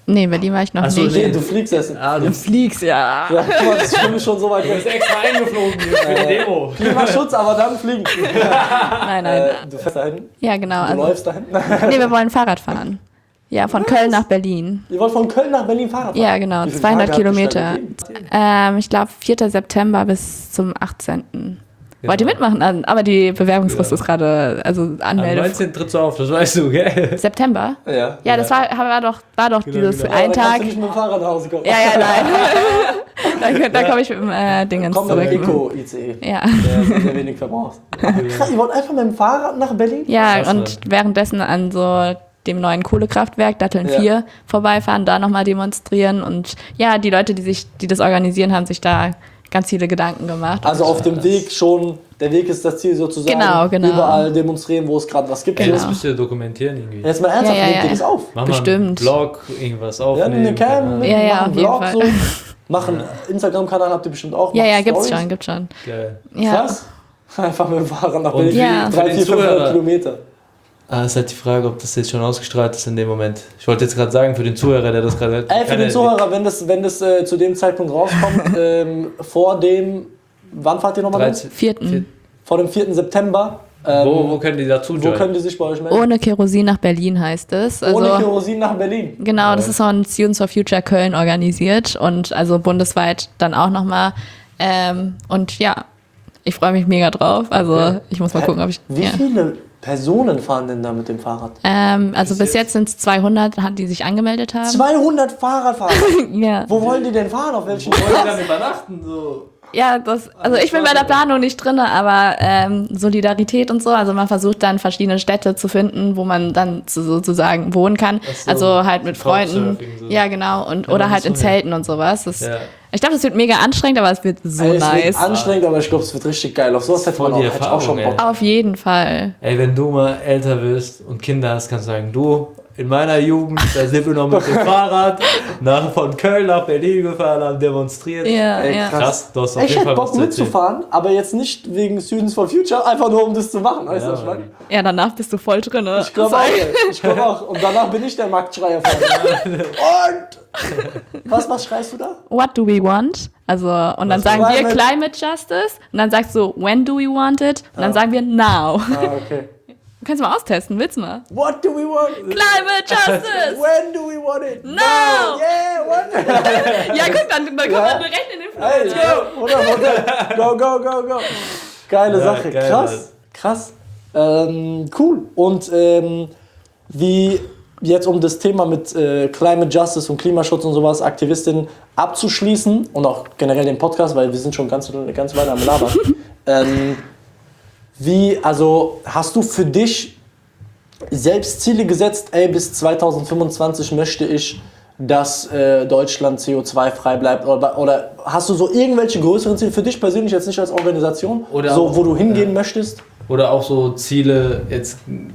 Nee, Berlin war ich noch Achso, nicht. nee, du fliegst erst. Ah, Du fliegst, ja. Ja, guck mal, das ist schon so weit Du weg. bist extra eingeflogen für die Demo. Klimaschutz, aber dann fliegen. Nein, nein. Äh, du fährst dahin? Ja, genau. Du Also, läufst dahin? nee, wir wollen Fahrrad fahren. Ja, von Köln nach Berlin. Ihr wollt von Köln nach Berlin Fahrrad fahren? Ja, genau, Wie viele zweihundert Tage habt ihr Kilometer. statt Ähm, ich glaube, vierter September bis zum achtzehnten Genau. Wollt ihr mitmachen? Also, aber die Bewerbungsfrist Ja. ist gerade, also Am Anmelde. neunzehnten trittst du auf, das weißt du, gell? September? Ja. Ja, das war, war doch, war doch Genau, dieses genau. Ja, ein dann kannst Tag. du nicht mit dem Fahrrad nach Hause kommen. Ja, ja, nein. da da komme ich mit dem äh, Dingens Komm mit zurück. dem Eco-I C E. Ja. Der sehr wenig verbraucht. Krass, ihr wollt einfach mit dem Fahrrad nach Berlin? Ja, Krass, und Mann. währenddessen an so dem neuen Kohlekraftwerk Datteln Ja. vier vorbeifahren, da nochmal demonstrieren und ja, die Leute, die sich, die das organisieren, haben sich da ganz viele Gedanken gemacht. Also Und, auf dem Weg schon, der Weg ist das Ziel sozusagen. Genau, genau. Überall demonstrieren, wo es gerade was gibt. Ey, Genau. das müsst ihr dokumentieren irgendwie. Jetzt mal ernsthaft, Ja, ja, nehmt ja. ihr das auf? Mach Bestimmt. mal einen Vlog, irgendwas Ja, aufnehmen. eine Cam, keine Ahnung. Ja, ja, machen auf jeden Vlog Fall. so. Machen Instagram-Kanal habt ihr bestimmt auch. ja, macht ja, gibt's Stories. schon, gibt's schon. Geil. Ja. Krass. Einfach mit dem Fahrrad nach Und Berlin. Ja. für Drei, den vier, fünfhundert Zuhörer, Kilometer. ah, ist halt die Frage, ob das jetzt schon ausgestrahlt ist in dem Moment. Ich wollte jetzt gerade sagen, für den Zuhörer, der das gerade hört. Ey, für kann den er- Zuhörer, wenn das, wenn das äh, zu dem Zeitpunkt rauskommt, ähm, vor dem, wann fahrt ihr nochmal los? dreizehn Vierten. Vor dem vierten September. Ähm, Wo, wo können die dazu wo joinen? können die sich bei euch melden? Ohne Kerosin nach Berlin heißt es. Also, Ohne Kerosin nach Berlin. genau, das ist von Students for Future Köln organisiert und also bundesweit dann auch nochmal. Ähm, und ja, ich freue mich mega drauf. Also Okay. ich muss mal gucken, ob ich. Wie Ja. viele Personen fahren denn da mit dem Fahrrad? Ähm, also Bis bis jetzt sind es zweihundert, die sich angemeldet haben. zweihundert Fahrradfahrer. Ja. Wo wollen die denn fahren? Auf welchen Wo wollen die Platz? dann übernachten? So? Ja, das, also ich bin bei der Planung nicht drin, aber ähm, Solidarität und so, also man versucht dann verschiedene Städte zu finden, wo man dann so, sozusagen wohnen kann. Ach so, Also halt mit Freunden. Couchsurfing so. Ja, genau. Und, Ja, oder das halt ist in so, ja. Zelten und sowas. Das, Ja. Ich glaube, das wird mega anstrengend, aber es wird so Ey, es nice. wird anstrengend, aber ich glaube, es wird richtig geil. Auf sowas hätte Voll man auch, die hätte ich auch schon Erfahrung, Bock. Auf jeden Fall. Ey, wenn du mal älter wirst und Kinder hast, kannst du sagen, du, in meiner Jugend, da sind wir noch mit dem Fahrrad nach, von Köln nach Berlin gefahren, haben demonstriert. Ja, Ey, ja. krass. Krass, du hast auf Ey, ich jeden hätte Fall was Bock zu erzählen. mitzufahren, aber jetzt nicht wegen Students for Future, einfach nur um das zu machen. Weißt du, Ja, was ich meine? Ja, danach bist du voll drin. Ne? Ich glaube auch, ey. ich glaube auch. Und danach bin ich der Marktschreier von. Und was, was schreist du da? What do we want? Also, und dann Was sagen wir Climate- Climate Justice und dann sagst du, when do we want it? Und dann Ah. sagen wir now. Ah, okay. Du kannst mal austesten, willst du mal? What do we want? Climate Justice! When do we want it? Now! Yeah, what? Ja, guck, dann, dann kommt Ja. man direkt in den Flow. Hey, go, oder, oder, go, go, go, go. Geile Ja, Sache, geil, krass, krass. Ähm, cool. Und ähm, wie jetzt um das Thema mit äh, Climate Justice und Klimaschutz und sowas, Aktivistinnen abzuschließen und auch generell den Podcast, weil wir sind schon ganz, ganz weit am Labern. ähm, wie, also hast du für dich selbst Ziele gesetzt, ey, bis zweitausendfünfundzwanzig möchte ich, dass äh, Deutschland C O zwei frei bleibt? Oder, oder hast du so irgendwelche größeren Ziele für dich persönlich, jetzt nicht als Organisation, Oder so, auch, wo du hingehen ja. möchtest? Oder auch so Ziele jetzt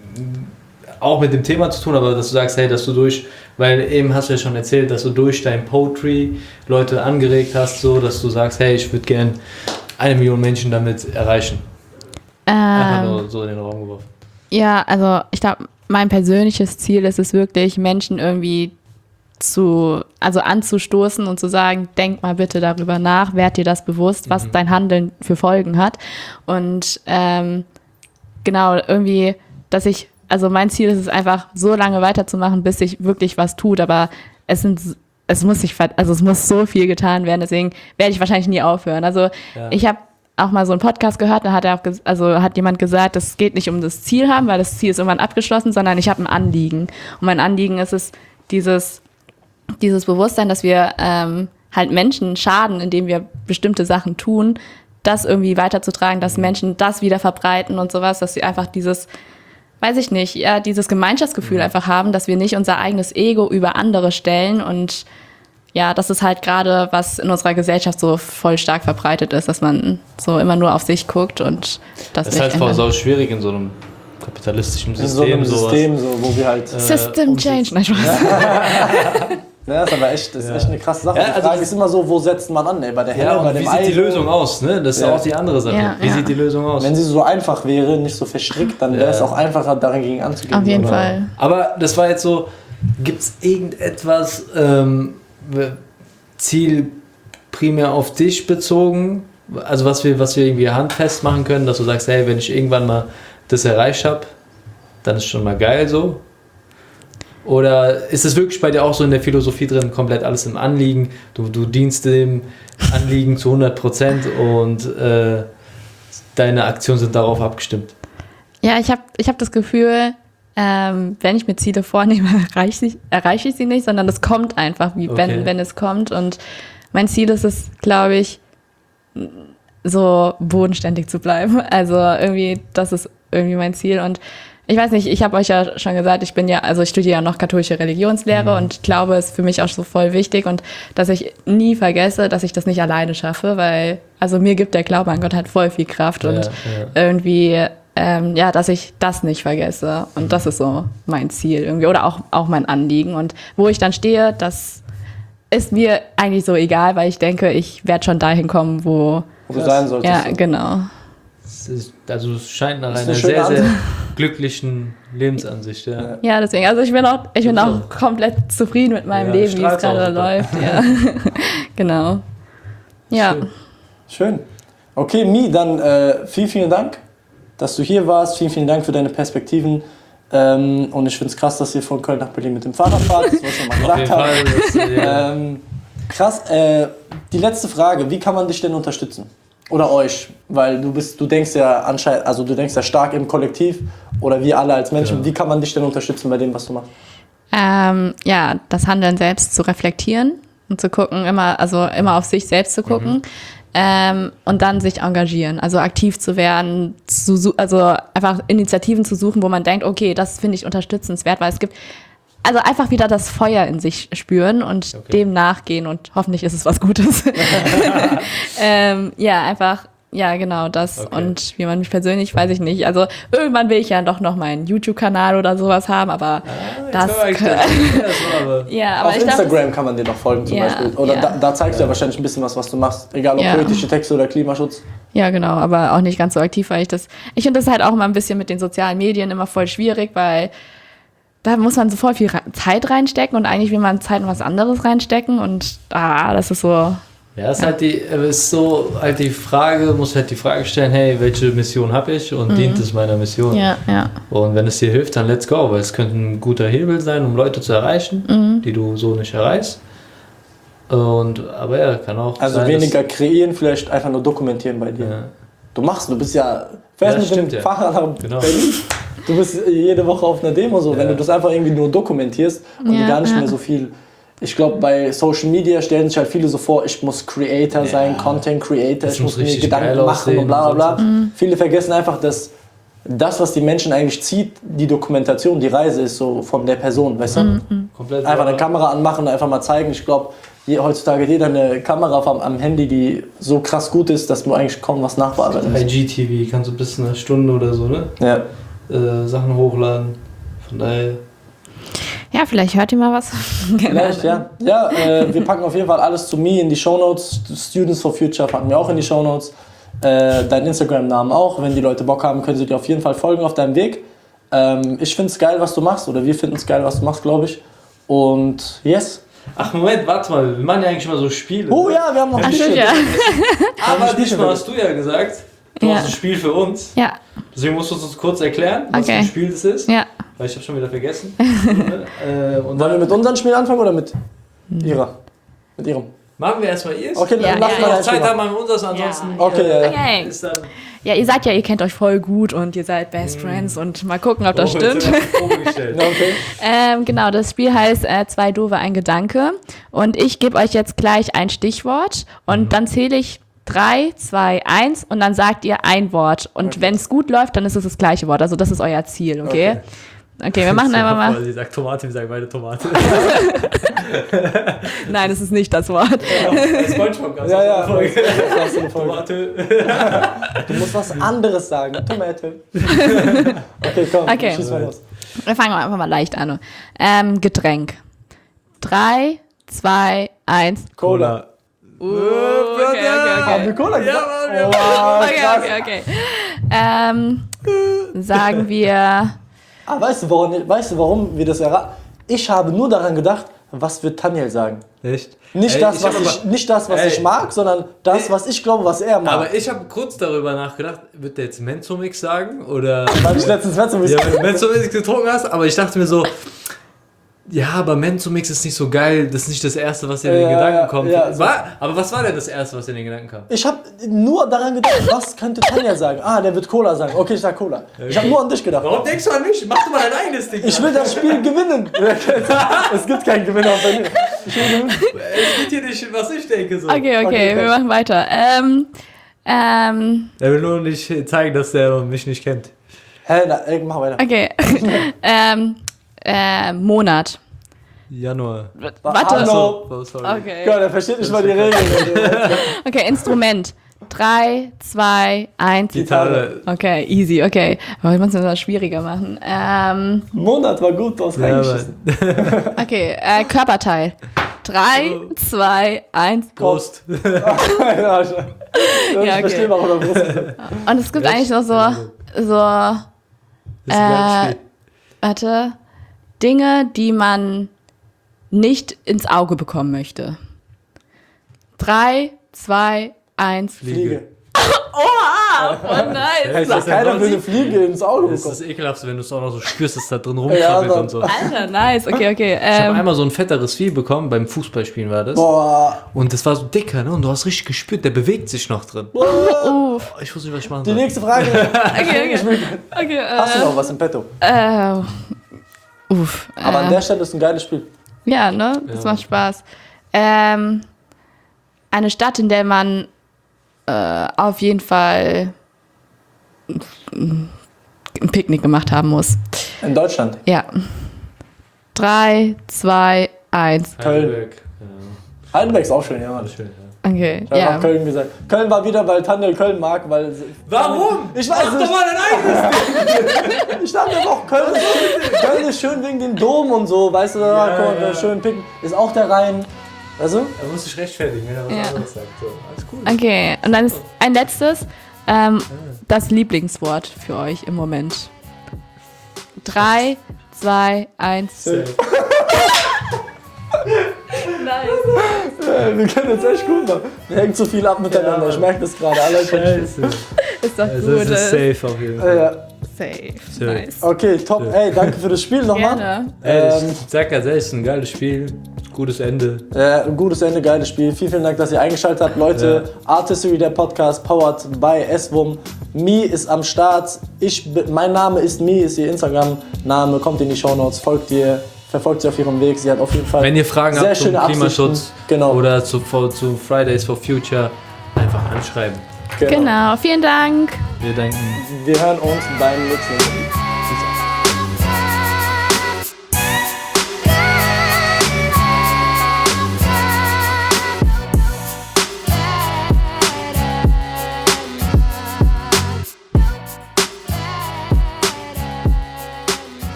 auch mit dem Thema zu tun, aber dass du sagst, hey, dass du durch, weil eben hast du ja schon erzählt, dass du durch dein Poetry Leute angeregt hast, so, dass du sagst, hey, ich würde gern eine Million Menschen damit erreichen. Einfach Ähm, nur so in den Raum geworfen. ja, also ich glaube, mein persönliches Ziel ist es wirklich, Menschen irgendwie zu, also anzustoßen und zu sagen, denk mal bitte darüber nach, werd dir das bewusst, was Mhm. dein Handeln für Folgen hat. Und ähm, genau, irgendwie, dass ich, also mein Ziel ist es einfach, so lange weiterzumachen, bis sich wirklich was tut, aber es sind, es muss sich, ver- also es muss so viel getan werden, deswegen werde ich wahrscheinlich nie aufhören. Also Ja. ich habe auch mal so einen Podcast gehört, da hat er auch, ges- also hat jemand gesagt, es geht nicht um das Ziel haben, weil das Ziel ist irgendwann abgeschlossen, sondern ich habe ein Anliegen. Und mein Anliegen ist es, dieses, dieses Bewusstsein, dass wir ähm, halt Menschen schaden, indem wir bestimmte Sachen tun, das irgendwie weiterzutragen, dass Menschen das wieder verbreiten und sowas, dass sie einfach dieses, weiß ich nicht, ja, dieses Gemeinschaftsgefühl einfach haben, dass wir nicht unser eigenes Ego über andere stellen und ja, das ist halt gerade, was in unserer Gesellschaft so voll stark verbreitet ist, dass man so immer nur auf sich guckt und das, Das ist nicht halt voll ändert. sau schwierig in so einem kapitalistischen In so System. einem sowas. System, so, wo wir halt. System um- Change, nein, Spaß. Ja, das ist aber echt, das ist Ja. echt eine krasse Sache. Ja, Die also Frage das- ist immer so, wo setzt man an? Ey? Bei der Henne, Ja, bei und dem wie Ei. sieht die Lösung aus? Ne? Das ist Ja. auch die andere Sache. Ja, wie ja. sieht die Lösung aus? Wenn sie so einfach wäre, nicht so verstrickt, dann wäre Ja. es auch einfacher, dagegen anzugehen. Auf jeden So. Fall. Aber das war jetzt so, Gibt es irgendetwas, ähm, Ziel primär auf dich bezogen? Also was wir, was wir irgendwie handfest machen können, dass du sagst, hey, wenn ich irgendwann mal das erreicht habe, dann ist schon mal geil so? Oder ist es wirklich bei dir auch so in der Philosophie drin, komplett alles im Anliegen? Du, du dienst dem Anliegen zu hundert Prozent und äh, deine Aktionen sind darauf abgestimmt? Ja, ich habe ich hab das Gefühl, ähm, wenn ich mir Ziele vornehme, erreiche ich, erreiche ich sie nicht, sondern das kommt einfach, wie okay. wenn, wenn es kommt. Und mein Ziel ist es, glaube ich, so bodenständig zu bleiben. Also irgendwie, das ist irgendwie mein Ziel. Und ich weiß nicht, ich habe euch ja schon gesagt, ich bin ja, also ich studiere ja noch katholische Religionslehre mhm. und ich glaube, es ist für mich auch so voll wichtig und dass ich nie vergesse, dass ich das nicht alleine schaffe, weil, also mir gibt der Glaube an Gott halt voll viel Kraft ja, und ja. irgendwie, ähm, ja, dass ich das nicht vergesse und mhm. das ist so mein Ziel irgendwie oder auch, auch mein Anliegen und wo ich dann stehe, das ist mir eigentlich so egal, weil ich denke, ich werde schon dahin kommen, wo, wo du sein solltest. Ja, genau. Es ist, also es scheint nach einer sehr, sehr glücklichen Lebensansicht, ja. Ja, deswegen, also ich bin auch, ich bin auch komplett zufrieden mit meinem ja, Leben, wie es gerade läuft. Ja. Genau. Ja. Schön. Schön. Okay, Mi, dann äh, vielen, vielen Dank, dass du hier warst. Vielen, vielen Dank für deine Perspektiven. Ähm, und ich finde es krass, dass ihr von Köln nach Berlin mit dem Fahrrad fahrt, das was ich schon mal gesagt habe. Das, ja. ähm, krass, äh, die letzte Frage, wie kann man dich denn unterstützen? Oder euch, weil du bist, du denkst ja anscheinend, also du denkst ja stark im Kollektiv oder wir alle als Menschen. Ja. Wie kann man dich denn unterstützen bei dem, was du machst? Ähm, ja, das Handeln selbst zu reflektieren und zu gucken, immer, also immer auf sich selbst zu gucken mhm. ähm, und dann sich engagieren, also aktiv zu werden, zu, also einfach Initiativen zu suchen, wo man denkt, okay, das finde ich unterstützenswert, weil es gibt Also einfach wieder das Feuer in sich spüren und okay. dem nachgehen und hoffentlich ist es was Gutes. ähm, ja, einfach, ja genau das. Okay. Und wie man mich persönlich, weiß ich nicht. Also irgendwann will ich ja doch noch meinen YouTube-Kanal oder sowas haben, aber ah, das... ja, aber auf ich Instagram glaub, kann man dir noch folgen zum ja, Beispiel. Oder ja. da, da zeigst du ja wahrscheinlich ein bisschen was, was du machst. Egal ob ja. politische Texte oder Klimaschutz. Ja, genau, aber auch nicht ganz so aktiv, weil ich das... Ich finde das halt auch immer ein bisschen mit den sozialen Medien immer voll schwierig, weil... Da muss man so voll viel Zeit reinstecken und eigentlich will man Zeit in was anderes reinstecken und ah, das ist so... Ja, ist halt die, ist so halt die Frage, muss halt die Frage stellen, hey, welche Mission habe ich und mhm. dient es meiner Mission? Ja, ja. Und wenn es dir hilft, dann let's go, weil es könnte ein guter Hebel sein, um Leute zu erreichen, mhm. die du so nicht erreichst. Und, aber ja, kann auch Also sein, weniger kreieren, vielleicht einfach nur dokumentieren bei dir. Ja. Du machst, du bist ja fährst ja, mit stimmt, dem ja. Fahrrad nach genau. Berlin. Du bist jede Woche auf einer Demo so, ja. wenn du das einfach irgendwie nur dokumentierst und ja, gar nicht ja. mehr so viel. Ich glaube, bei Social Media stellen sich halt viele so vor, ich muss Creator ja. sein, Content Creator, das ich muss mir Gedanken machen und bla bla bla. Mhm. Viele vergessen einfach, dass das, was die Menschen eigentlich zieht, die Dokumentation, die Reise ist so von der Person, weißt du? Mhm. Komplett einfach eine Kamera anmachen und einfach mal zeigen. Ich glaube, heutzutage hat jeder eine Kamera am, am Handy, die so krass gut ist, dass du eigentlich kaum was nachbearbeiten musst. I G T V kannst du bis eine Stunde oder so, ne? Ja. Äh, Sachen hochladen. Von daher. Ja, vielleicht hört ihr mal was. Vielleicht, ja. Ja, äh, wir packen auf jeden Fall alles zu mir in die Shownotes. Students for Future packen wir auch in die Shownotes. Äh, deinen Instagram-Namen auch. Wenn die Leute Bock haben, können sie dir auf jeden Fall folgen auf deinem Weg. Ähm, ich finde es geil, was du machst. Oder wir finden es geil, was du machst, glaube ich. Und yes. Ach Moment, warte mal. Wir machen ja eigentlich immer so Spiele. Oh ja, wir haben noch ein Spiel. Ja. Aber diesmal hast du ja gesagt, du ja. hast ein Spiel für uns. Ja. Deswegen musst du uns kurz erklären, was okay. für ein Spiel das ist. Ja. Weil ich habe schon wieder vergessen. äh, und Wollen wir mit unserem Spiel anfangen oder mit ihrer? Mit ihrem? Machen wir erstmal ihrs. Okay, ja, dann lass ja, mal ja. Zeit haben, machen wir unseres, ansonsten. Ja. Okay, ja, ja. Okay. Ist dann ja, ihr seid ja, ihr kennt euch voll gut und ihr seid Best Friends und mal gucken, ob das oh, stimmt. okay. ähm, genau, das Spiel heißt äh, Zwei Doofe, ein Gedanke. Und ich gebe euch jetzt gleich ein Stichwort und mhm. dann zähle ich drei, zwei, eins und dann sagt ihr ein Wort. Und okay. wenn es gut läuft, dann ist es das gleiche Wort. Also das ist euer Ziel, okay? Okay, okay wir machen einfach mal. Sie sagt Tomate, wir sagen beide Tomate. Nein, es ist nicht das Wort. Ja, SpongeBob ja, ja, Folge. Das ist eine Folge. Tomate. Du musst was anderes sagen. Tomate. Okay, komm, okay. schieß mal los. Wir fangen einfach mal leicht an. Ähm, Getränk. Drei, zwei, eins. Cola. Uh, okay, okay, okay. Haben wir Cola gesagt? Ja, oh, okay, okay, okay. Ähm, sagen wir... Ah, weißt du, warum, weißt du, warum wir das erraten? Ich habe nur daran gedacht, was wird Tanyel sagen. Echt? Nicht, ey, das, was ich, ich, nicht das, was ey, ich mag, sondern das, ey, was ich glaube, was er mag. Aber ich habe kurz darüber nachgedacht, wird der jetzt Menzomix sagen? Oder weil ich letztens Menzomix ja, Menzomix getrunken hast, aber ich dachte mir so, ja, aber Menzomix ist nicht so geil, das ist nicht das Erste, was dir in den ja, Gedanken kommt. Ja, so. war, aber was war denn das Erste, was dir in den Gedanken kam? Ich habe nur daran gedacht, was könnte Tanja sagen? Ah, der wird Cola sagen. Okay, ich sag Cola. Okay. Ich habe nur an dich gedacht. Warum denkst du an mich? Mach doch mal dein eigenes Ding. Ich will das Spiel gewinnen. Es gibt keinen Gewinner bei mir. Ich will gewinnen. Es geht hier nicht, was ich denke. So. Okay, okay, okay wir machen weiter. Ähm, ähm. Er will nur nicht zeigen, dass er mich nicht kennt. Hä, na, ey, mach weiter. Okay. ähm. Äh, Monat. Januar. Warte. Hallo. Oh, sorry. Okay. Gott, er versteht nicht mal die Regeln. Okay, Instrument. drei, zwei, eins. Gitarre. Okay, easy, okay. Aber ich muss es das schwieriger machen. Ähm, Monat war gut, du hast ja, reingeschissen. Okay, äh, Körperteil. drei, zwei, eins. Brust. Ja, ich okay. verstehe, warum er Brust ist. Und es gibt ja, eigentlich noch so, so, äh, warte, Dinge, die man nicht ins Auge bekommen möchte. drei, zwei, eins. Fliege. Oha, voll nice. Ja, keiner will eine Fliege ins Auge bekommen. Das ist ekelhaft, wenn du es auch noch so spürst, dass da drin rumkrabbelt ja, und so. Alter, nice, okay, okay. Ähm, ich habe einmal so ein fetteres Vieh bekommen, beim Fußballspielen war das. Boah. Und das war so dicker, ne? Und du hast richtig gespürt, der bewegt sich noch drin. Uh. Ich wusste nicht, was ich machen soll. Die nächste Frage. Okay, okay. okay äh, hast du noch was im Petto? Äh, uff. Aber äh, an der Stelle ist ein geiles Spiel. Ja, ne? Das ja. macht Spaß. Ähm, eine Stadt, in der man äh, auf jeden Fall ein Picknick gemacht haben muss. In Deutschland? Ja. Drei, zwei, eins. Heidelberg. Ja. Heidelberg ist auch schön, ja. Mann. Schön, ja. Okay, ich habe ja. Köln gesagt. Köln war wieder, weil Tandel Köln mag, weil... Warum? Ich weiß Mach nicht. doch mal dein eigenes Ding. Ich dachte auch, Köln ist, schön, Köln ist schön wegen dem Dom und so, weißt du, da ja, kommt ja. schön picken. Ist auch der Rhein. Weißt du? Da muss ich rechtfertigen, wenn er was ja. anderes sagt. So, alles cool. Okay, und dann ist ein letztes, ähm, das Lieblingswort für euch im Moment. Drei, zwei, eins. Safe. Nice. Ja, wir können jetzt echt gut machen. Wir hängen zu viel ab miteinander. Ja, ich merke das gerade. Alle Scheiße. Ist doch also gut. Das ist safe auf jeden Fall. Ja. Safe. safe. Nice. Okay, top. Ja. Ey, danke für das Spiel nochmal. Gerne. Ey, ich sag ganz ehrlich, ein geiles Spiel. Gutes Ende. Ja, ein gutes Ende, geiles Spiel. Vielen, vielen Dank, dass ihr eingeschaltet habt. Leute, ja. Artistry, der Podcast, powered by S W U M. Mi ist am Start. Ich, mein Name ist Mi, ist ihr Instagram-Name. Kommt in die Shownotes, folgt ihr. Verfolgt sie auf ihrem Weg. Sie hat auf jeden Fall Wenn ihr Fragen sehr habt zum schöne Klimaschutz genau. oder zu, zu Fridays for Future, einfach anschreiben. Genau. genau, vielen Dank. Wir danken. Wir hören uns beim nächsten Mal.